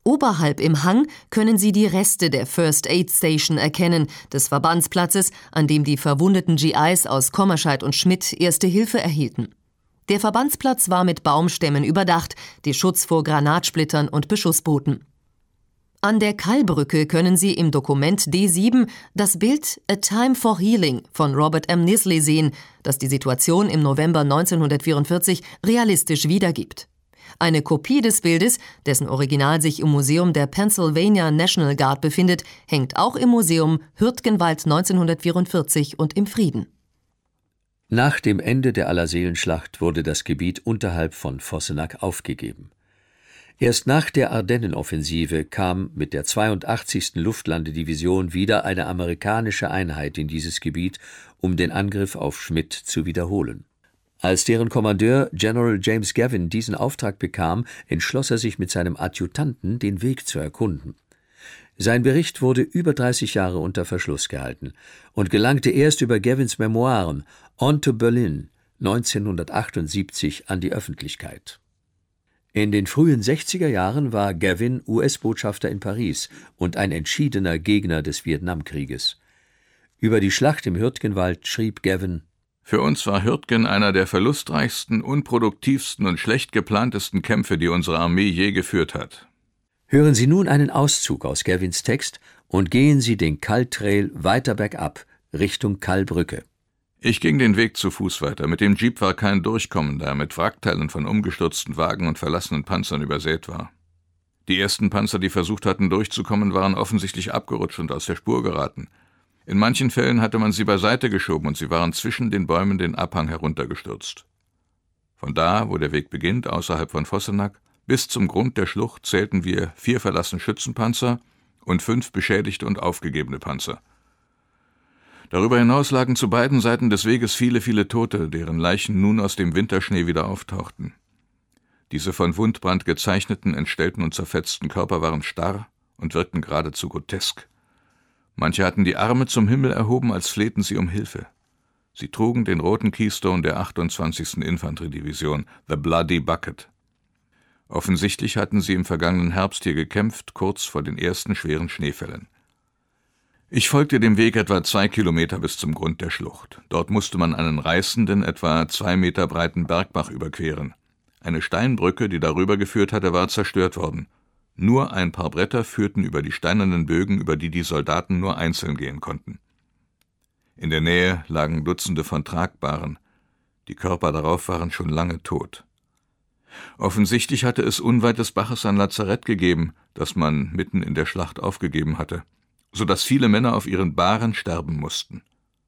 Oberhalb im Hang können Sie die Reste der First Aid Station erkennen, des Verbandsplatzes, an dem die verwundeten GIs aus Kommerscheid und Schmidt Erste Hilfe erhielten. Der Verbandsplatz war mit Baumstämmen überdacht, die Schutz vor Granatsplittern und Beschuss boten. An der Kallbrücke können Sie im Dokument D7 das Bild A Time for Healing von Robert M. Nisley sehen, das die Situation im November 1944 realistisch wiedergibt. Eine Kopie des Bildes, dessen Original sich im Museum der Pennsylvania National Guard befindet, hängt auch im Museum Hürtgenwald 1944 und im Frieden. Nach dem Ende der Allerseelenschlacht wurde das Gebiet unterhalb von Vossenack aufgegeben. Erst nach der Ardennenoffensive kam mit der 82. Luftlandedivision wieder eine amerikanische Einheit in dieses Gebiet, um den Angriff auf Schmidt zu wiederholen. Als deren Kommandeur General James Gavin diesen Auftrag bekam, entschloss er sich mit seinem Adjutanten, den Weg zu erkunden. Sein Bericht wurde über 30 Jahre unter Verschluss gehalten und gelangte erst über Gavins Memoiren On to Berlin 1978 an die Öffentlichkeit. In den frühen 60er Jahren war Gavin US-Botschafter in Paris und ein entschiedener Gegner des Vietnamkrieges. Über die Schlacht im Hürtgenwald schrieb Gavin: Für uns war Hürtgen einer der verlustreichsten, unproduktivsten und schlecht geplantesten Kämpfe, die unsere Armee je geführt hat. Hören Sie nun einen Auszug aus Gavins Text und gehen Sie den Kall-Trail weiter bergab, Richtung Kallbrücke. Ich ging den Weg zu Fuß weiter. Mit dem Jeep war kein Durchkommen, da er mit Wrackteilen von umgestürzten Wagen und verlassenen Panzern übersät war. Die ersten Panzer, die versucht hatten durchzukommen, waren offensichtlich abgerutscht und aus der Spur geraten. In manchen Fällen hatte man sie beiseite geschoben und sie waren zwischen den Bäumen den Abhang heruntergestürzt. Von da, wo der Weg beginnt, außerhalb von Vossenack, bis zum Grund der Schlucht zählten wir 4 verlassene Schützenpanzer und 5 beschädigte und aufgegebene Panzer. Darüber hinaus lagen zu beiden Seiten des Weges viele, viele Tote, deren Leichen nun aus dem Winterschnee wieder auftauchten. Diese von Wundbrand gezeichneten, entstellten und zerfetzten Körper waren starr und wirkten geradezu grotesk. Manche hatten die Arme zum Himmel erhoben, als flehten sie um Hilfe. Sie trugen den roten Keystone der 28. Infanteriedivision, The Bloody Bucket. Offensichtlich hatten sie im vergangenen Herbst hier gekämpft, kurz vor den ersten schweren Schneefällen. Ich folgte dem Weg etwa 2 Kilometer bis zum Grund der Schlucht. Dort musste man einen reißenden, etwa 2 Meter breiten Bergbach überqueren. Eine Steinbrücke, die darüber geführt hatte, war zerstört worden. Nur ein paar Bretter führten über die steinernen Bögen, über die die Soldaten nur einzeln gehen konnten. In der Nähe lagen Dutzende von Tragbaren. Die Körper darauf waren schon lange tot. Offensichtlich hatte es unweit des Baches ein Lazarett gegeben, das man mitten in der Schlacht aufgegeben hatte, sodass viele Männer auf ihren Bahren sterben mussten.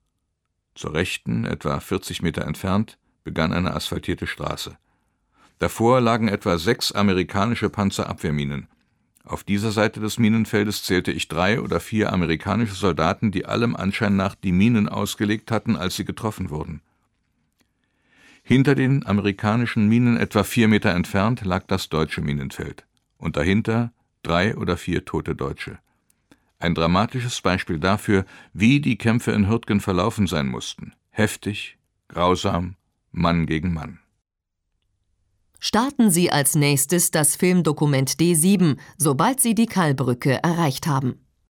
Zur Rechten, etwa 40 Meter entfernt, begann eine asphaltierte Straße. Davor lagen etwa 6 amerikanische Panzerabwehrminen. Auf dieser Seite des Minenfeldes zählte ich 3 oder 4 amerikanische Soldaten, die allem Anschein nach die Minen ausgelegt hatten, als sie getroffen wurden. Hinter den amerikanischen Minen etwa 4 Meter entfernt lag das deutsche Minenfeld. Und dahinter 3 oder 4 tote Deutsche. Ein dramatisches Beispiel dafür, wie die Kämpfe in Hürtgen verlaufen sein mussten. Heftig, grausam, Mann gegen Mann. Starten Sie als nächstes das Filmdokument D7, sobald Sie die Kallbrücke erreicht haben.